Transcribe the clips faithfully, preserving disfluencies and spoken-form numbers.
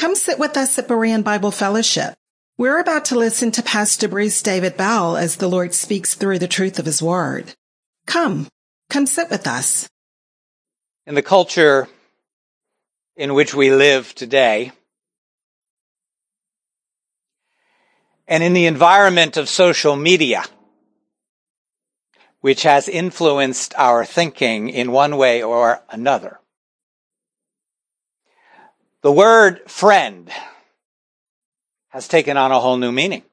Come sit with us at Berean Bible Fellowship. We're about to listen to Pastor Bruce David Bell as the Lord speaks through the truth of his word. Come, come sit with us. In the culture in which we live today, and in the environment of social media, which has influenced our thinking in one way or another, the word friend has taken on a whole new meaning.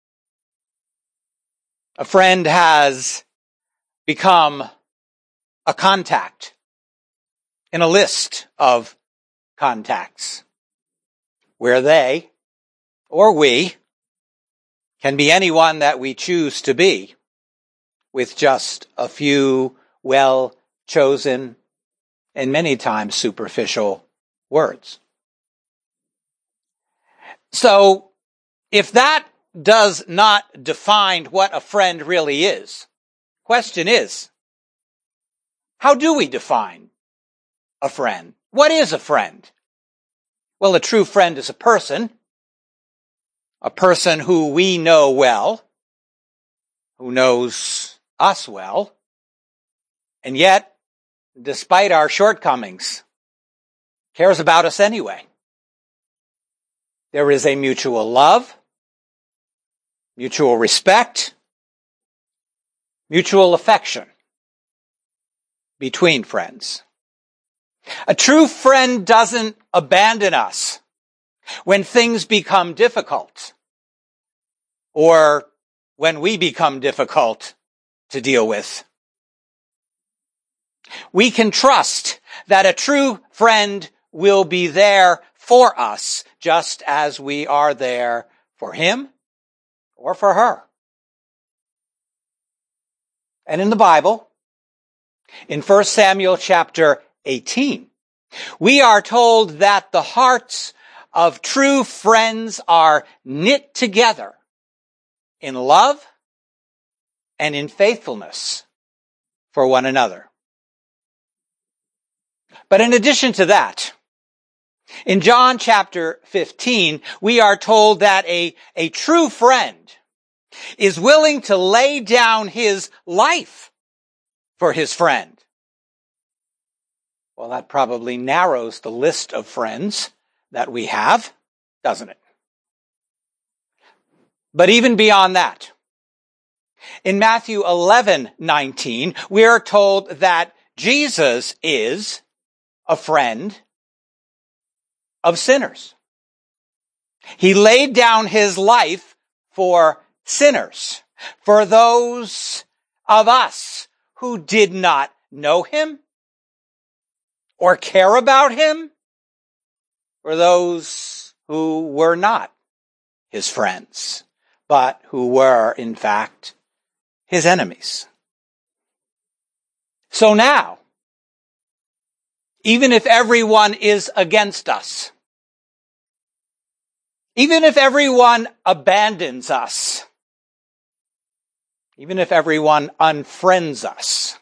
A friend has become a contact in a list of contacts where they or we can be anyone that we choose to be with just a few well-chosen and many times superficial words. So, if that does not define what a friend really is, question is, how do we define a friend? What is a friend? Well, a true friend is a person, a person who we know well, who knows us well, and yet, despite our shortcomings, cares about us anyway. There is a mutual love, mutual respect, mutual affection between friends. A true friend doesn't abandon us when things become difficult or when we become difficult to deal with. We can trust that a true friend will be there for us just as we are there for him or for her. And in the Bible, in First Samuel chapter eighteen, we are told that the hearts of true friends are knit together in love and in faithfulness for one another. But in addition to that, in John chapter fifteen, we are told that a, a true friend is willing to lay down his life for his friend. Well, that probably narrows the list of friends that we have, doesn't it? But even beyond that, in Matthew eleven nineteen, we are told that Jesus is a friend of sinners. He laid down his life for sinners, for those of us who did not know him or care about him, for those who were not his friends, but who were, in fact, his enemies. So now, even if everyone is against us, even if everyone abandons us, even if everyone unfriends us,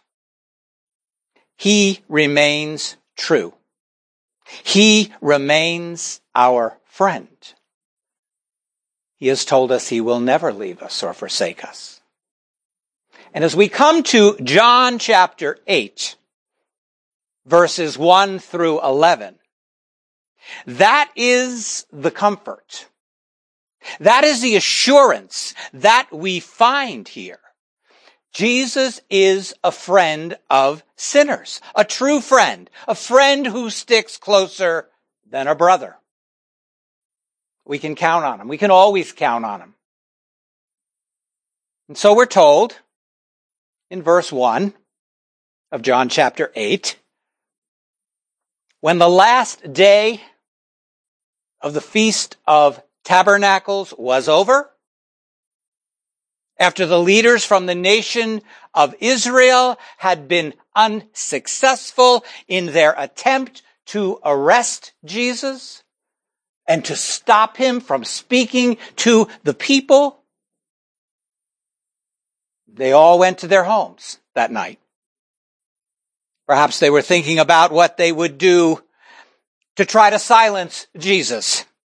he remains true. He remains our friend. He has told us he will never leave us or forsake us. And as we come to John chapter eight, verses one through eleven, that is the comfort. That is the assurance that we find here. Jesus is a friend of sinners, a true friend, a friend who sticks closer than a brother. We can count on him. We can always count on him. And so we're told in verse one of John chapter eight, when the last day of the Feast of Tabernacles was over, after the leaders from the nation of Israel had been unsuccessful in their attempt to arrest Jesus and to stop him from speaking to the people, they all went to their homes that night. Perhaps they were thinking about what they would do to try to silence Jesus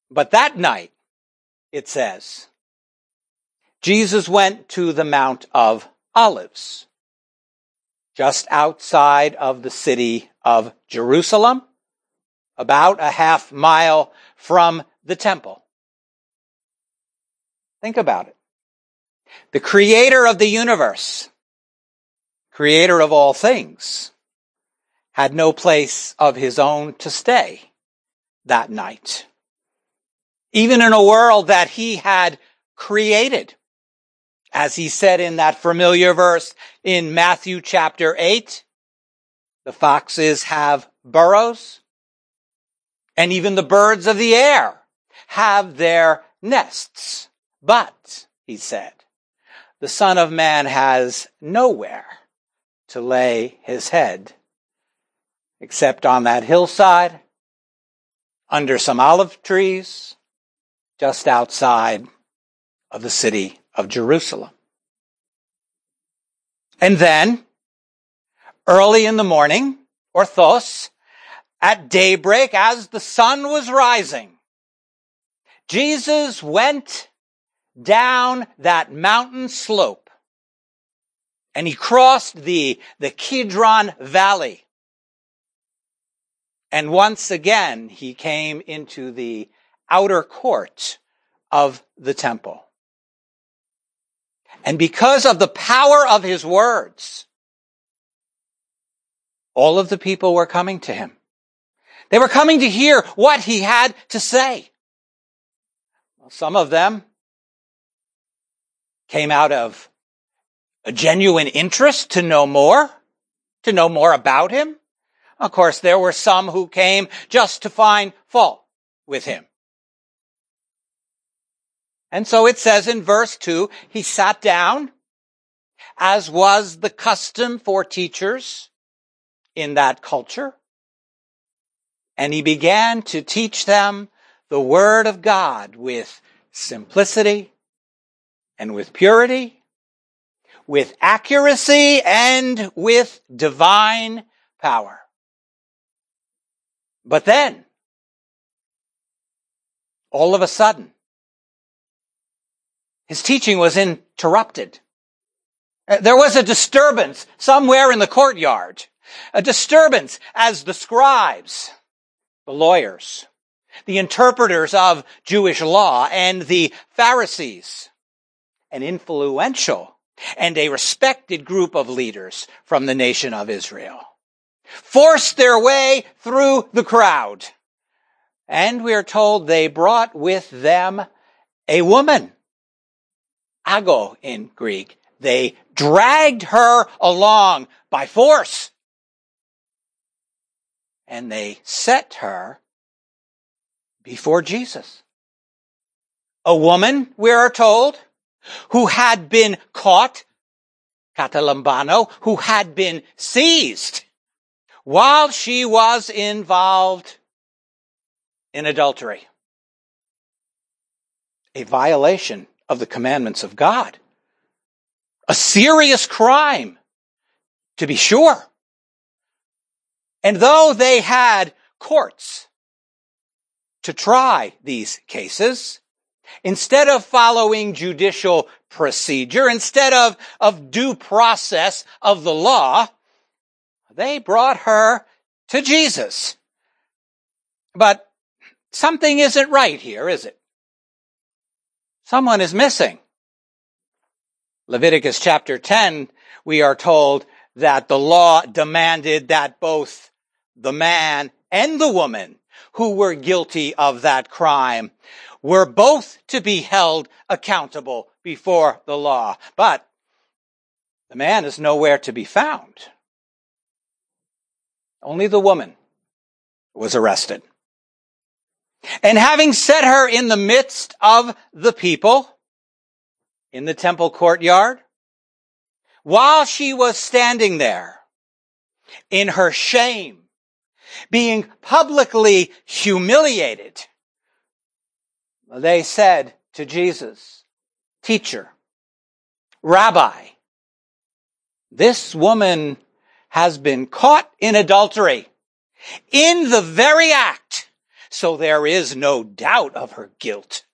But that night, it says, Jesus went to the Mount of Olives, just outside of the city of Jerusalem, about a half mile from the temple. Think about it. The creator of the universe, creator of all things, had no place of his own to stay that night, even in a world that he had created. As he said in that familiar verse in Matthew chapter eight, the foxes have burrows, and even the birds of the air have their nests. But, he said, the Son of Man has nowhere to lay his head except on that hillside, under some olive trees, just outside of the city of Jerusalem. And then, early in the morning, orthos, at daybreak, as the sun was rising, Jesus went down that mountain slope, and he crossed the, the Kidron Valley. And once again, he came into the outer court of the temple. And because of the power of his words, all of the people were coming to him. They were coming to hear what he had to say. Some of them came out of a genuine interest to know more, to know more about him. Of course, there were some who came just to find fault with him. And so it says in verse two, he sat down, as was the custom for teachers in that culture, and he began to teach them the word of God with simplicity and with purity, with accuracy and with divine power. But then, all of a sudden, his teaching was interrupted. There was a disturbance somewhere in the courtyard. A disturbance as the scribes, the lawyers, the interpreters of Jewish law, and the Pharisees, an influential and a respected group of leaders from the nation of Israel, forced their way through the crowd. And we are told they brought with them a woman, ago in Greek. They dragged her along by force. And they set her before Jesus. A woman, we are told, who had been caught, katalambano, who had been seized while she was involved in adultery. A violation of the commandments of God. A serious crime, to be sure. And though they had courts to try these cases, instead of following judicial procedure, instead of, of due process of the law, they brought her to Jesus. But something isn't right here, is it? Someone is missing. Leviticus chapter ten, we are told that the law demanded that both the man and the woman who were guilty of that crime were both to be held accountable before the law. But the man is nowhere to be found. Only the woman was arrested. And having set her in the midst of the people, in the temple courtyard, while she was standing there, in her shame, being publicly humiliated, they said to Jesus, "Teacher, Rabbi, this woman has been caught in adultery, in the very act, so there is no doubt of her guilt.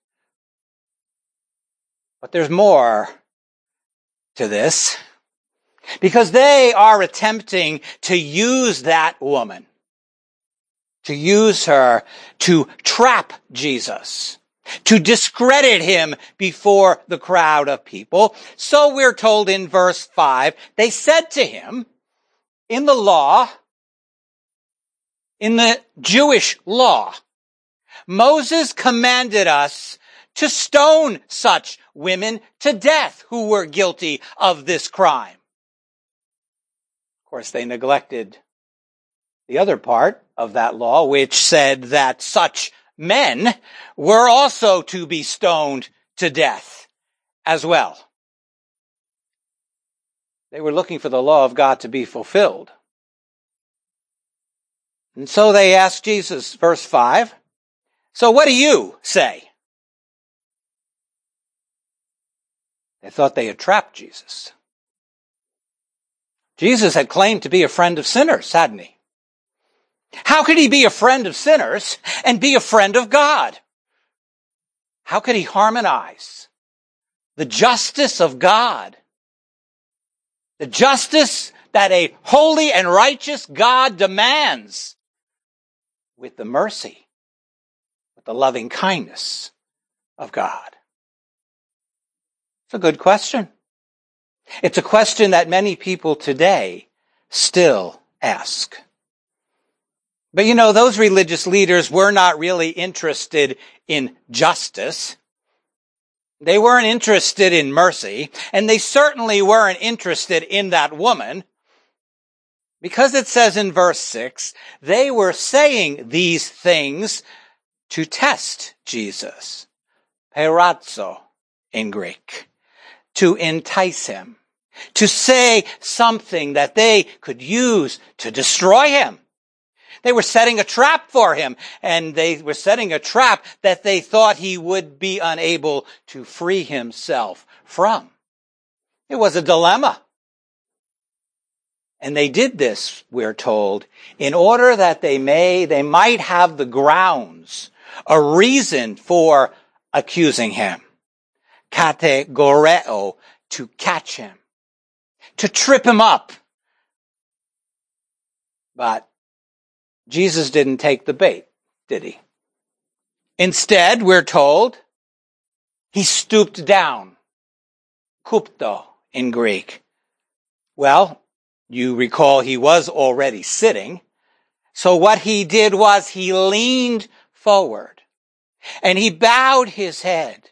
But there's more to this, because they are attempting to use that woman, to use her to trap Jesus, to discredit him before the crowd of people. So we're told in verse five, they said to him, in the law, in the Jewish law, Moses commanded us to stone such women to death who were guilty of this crime. Of course, they neglected the other part of that law, which said that such men were also to be stoned to death as well. They were looking for the law of God to be fulfilled. And so they asked Jesus, verse five, so what do you say? They thought they had trapped Jesus. Jesus had claimed to be a friend of sinners, hadn't he? How could he be a friend of sinners and be a friend of God? How could he harmonize the justice of God, the justice that a holy and righteous God demands, with the mercy, with the loving kindness of God? It's a good question. It's a question that many people today still ask. But you know, those religious leaders were not really interested in justice. They weren't interested in mercy, and they certainly weren't interested in that woman, because it says in verse six, they were saying these things to test Jesus. Peirazo in Greek. To entice him. To say something that they could use to destroy him. They were setting a trap for him, and they were setting a trap that they thought he would be unable to free himself from. It was a dilemma. And they did this, we're told, in order that they may, they might have the grounds, a reason for accusing him. Kategoreo, to catch him, to trip him up. But Jesus didn't take the bait, did he? Instead, we're told, he stooped down. Kupto in Greek. Well, you recall he was already sitting. So what he did was he leaned forward and he bowed his head,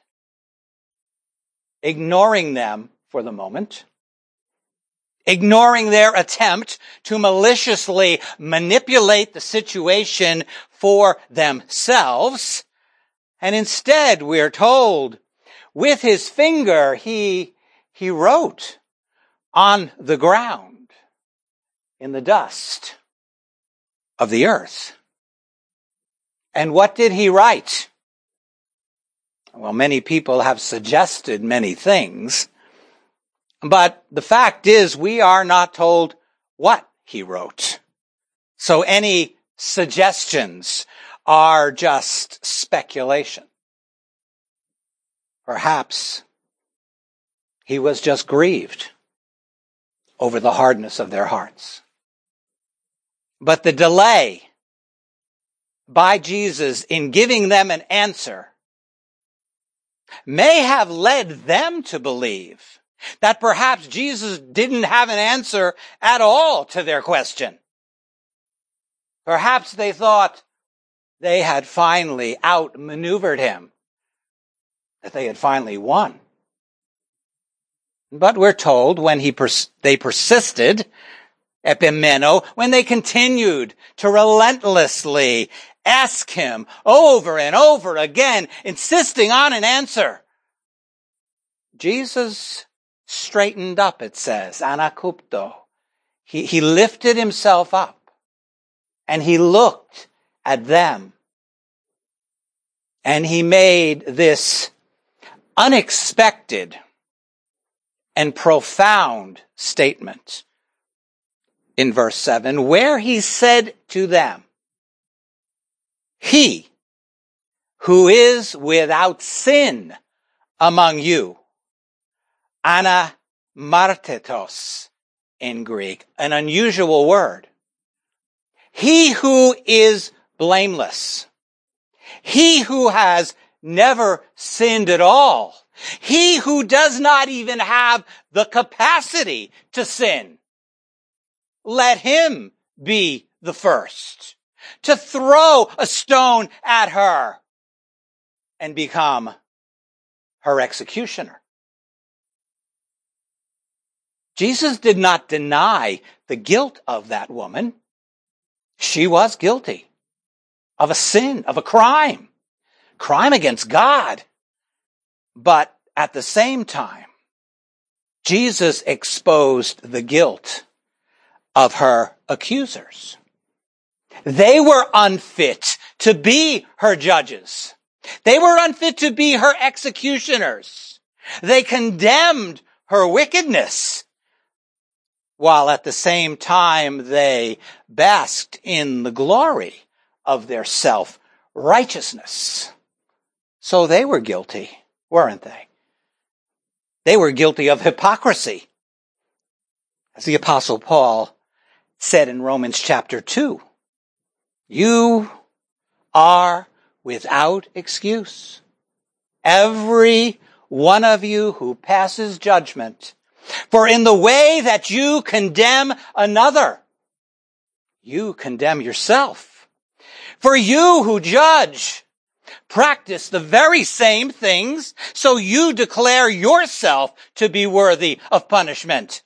ignoring them for the moment, ignoring their attempt to maliciously manipulate the situation for themselves. And instead, we're told, with his finger, he, he wrote on the ground in the dust of the earth. And what did he write? Well, many people have suggested many things, but the fact is we are not told what he wrote. So any suggestions are just speculation. Perhaps he was just grieved over the hardness of their hearts. But the delay by Jesus in giving them an answer may have led them to believe that perhaps Jesus didn't have an answer at all to their question. Perhaps they thought they had finally outmaneuvered him, that they had finally won. But we're told when he pers- they persisted, epimeno, when they continued to relentlessly ask him over and over again, insisting on an answer, Jesus straightened up, it says, anakupto. He, he lifted himself up and he looked at them and he made this unexpected and profound statement in verse seven, where he said to them, he, who is without sin among you. Anamartetos in Greek, an unusual word. He who is blameless. He who has never sinned at all. He who does not even have the capacity to sin. Let him be the first to throw a stone at her and become her executioner. Jesus did not deny the guilt of that woman. She was guilty of a sin, of a crime, crime against God. But at the same time, Jesus exposed the guilt of her accusers. They were unfit to be her judges. They were unfit to be her executioners. They condemned her wickedness, while at the same time they basked in the glory of their self-righteousness. So they were guilty, weren't they? They were guilty of hypocrisy. As the Apostle Paul said in Romans chapter two, you are without excuse, every one of you who passes judgment. For in the way that you condemn another, you condemn yourself. For you who judge practice the very same things, so you declare yourself to be worthy of punishment.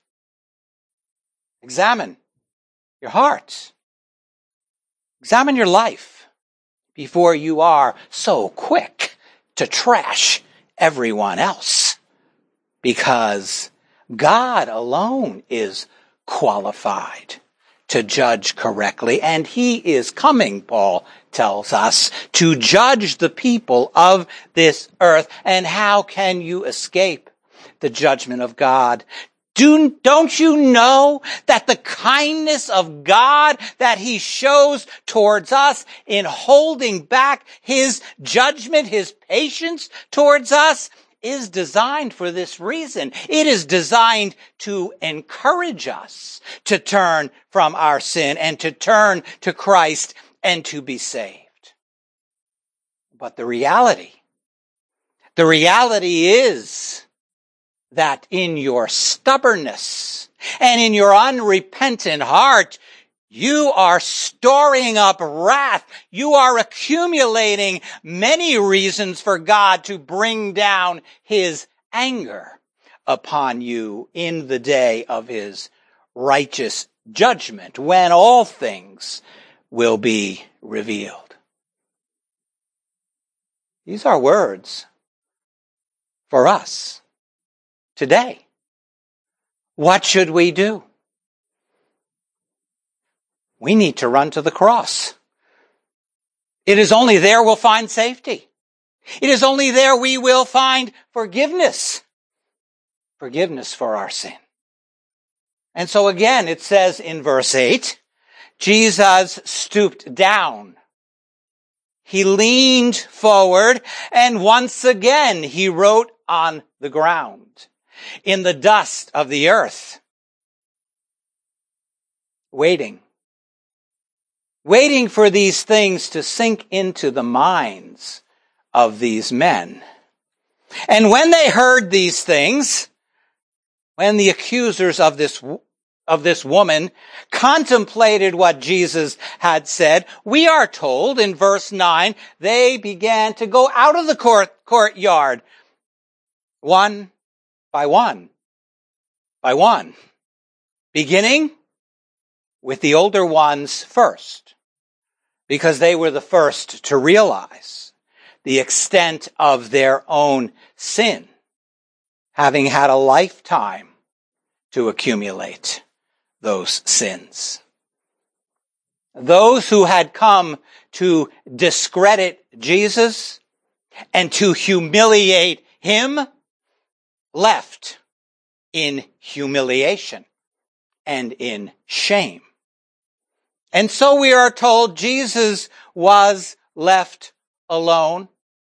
Examine your heart. Examine your life before you are so quick to trash everyone else, because God alone is qualified to judge correctly, and he is coming, Paul tells us, to judge the people of this earth. And how can you escape the judgment of God? Do, don't you know that the kindness of God that he shows towards us in holding back his judgment, his patience towards us, is designed for this reason? It is designed to encourage us to turn from our sin and to turn to Christ and to be saved. But the reality, the reality is that in your stubbornness and in your unrepentant heart, you are storing up wrath. You are accumulating many reasons for God to bring down his anger upon you in the day of his righteous judgment, when all things will be revealed. These are words for us today. What should we do? We need to run to the cross. It is only there we'll find safety. It is only there we will find forgiveness. Forgiveness for our sin. And so again, it says in verse eight, Jesus stooped down. He leaned forward, and once again he wrote on the ground, in the dust of the earth, waiting. Waiting for these things to sink into the minds of these men. And when they heard these things, when the accusers of this, of this woman contemplated what Jesus had said, we are told in verse nine, they began to go out of the court, courtyard, one by one, by one, beginning with the older ones first, because they were the first to realize the extent of their own sin, having had a lifetime to accumulate those sins. Those who had come to discredit Jesus and to humiliate him left in humiliation and in shame. And so we are told Jesus was left alone.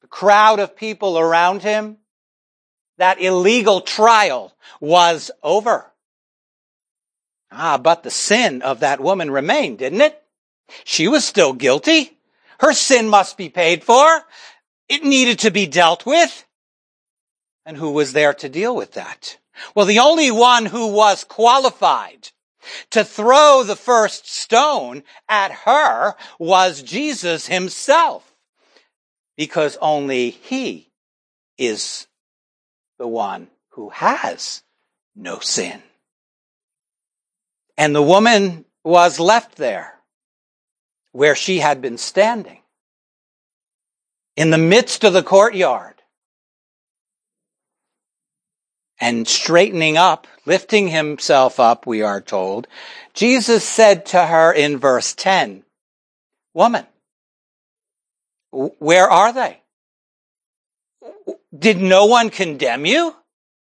crowd of people around him, that illegal trial was over. Ah, but the sin of that woman remained, didn't it? She was still guilty. Her sin must be paid for. It needed to be dealt with. And who was there to deal with that? Well, the only one who was qualified to throw the first stone at her was Jesus himself, because only he is the one who has no sin. And the woman was left there where she had been standing in the midst of the courtyard. And straightening up, lifting himself up, we are told, Jesus said to her in verse ten, "Woman, where are they? Did no one condemn you?"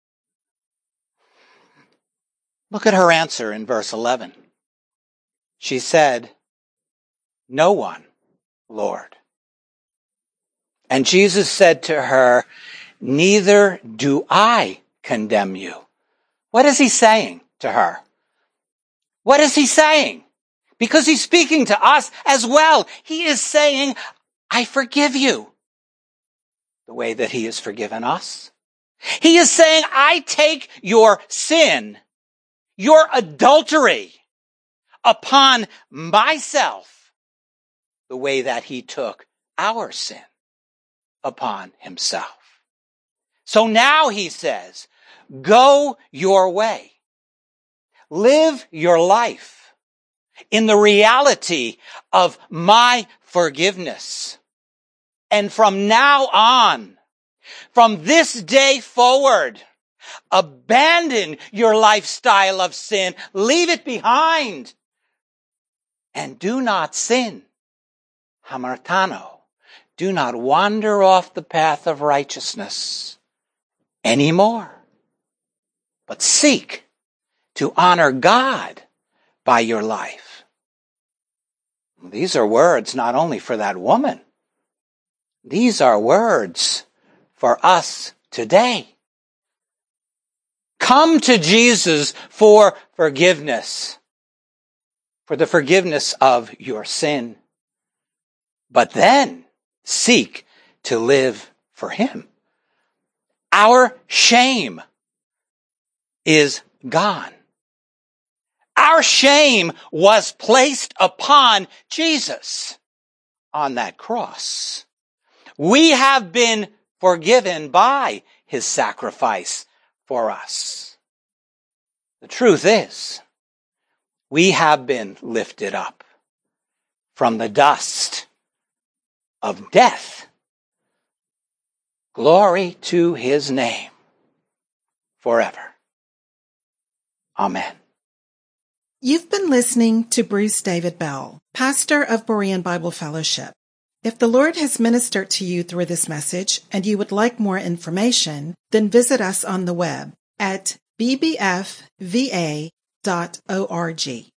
Look at her answer in verse eleven. She said, "No one, Lord." And Jesus said to her, "Neither do I condemn you." What is he saying to her? What is he saying? Because he's speaking to us as well. He is saying, I forgive you the way that he has forgiven us. He is saying, I take your sin, your adultery upon myself the way that he took our sin upon himself. So now he says, go your way. Live your life in the reality of my forgiveness. And from now on, from this day forward, abandon your lifestyle of sin. Leave it behind. And do not sin. Hamartano. Do not wander off the path of righteousness anymore, but seek to honor God by your life. These are words not only for that woman. These are words for us today. Come to Jesus for forgiveness, for the forgiveness of your sin, but then seek to live for him. Our shame is gone. Our shame was placed upon Jesus on that cross. We have been forgiven by his sacrifice for us. The truth is, we have been lifted up from the dust of death. Glory to his name forever. Amen. You've been listening to Bruce David Bell, pastor of Berean Bible Fellowship. If the Lord has ministered to you through this message and you would like more information, then visit us on the web at b b f v a dot org.